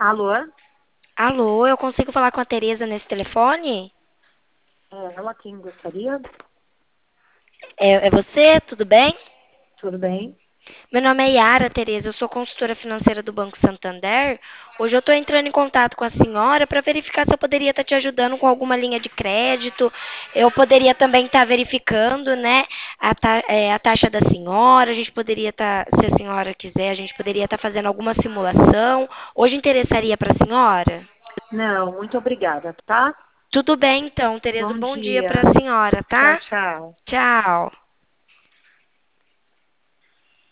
Alô? Alô, eu consigo falar com a Tereza nesse telefone? Ela quem gostaria? É você? Tudo bem? Tudo bem? Meu nome é Yara, Tereza, eu sou consultora financeira do Banco Santander. Hoje eu estou entrando em contato com a senhora para verificar se eu poderia estar te ajudando com alguma linha de crédito. Eu poderia também estar verificando, né, a taxa da senhora. A gente poderia estar, se a senhora quiser, a gente poderia estar fazendo alguma simulação. Hoje interessaria para a senhora? Não, muito obrigada, tá? Tudo bem, então, Tereza. Bom Bom dia para dia. a senhora, Tchau, tá? tchau. Tchau.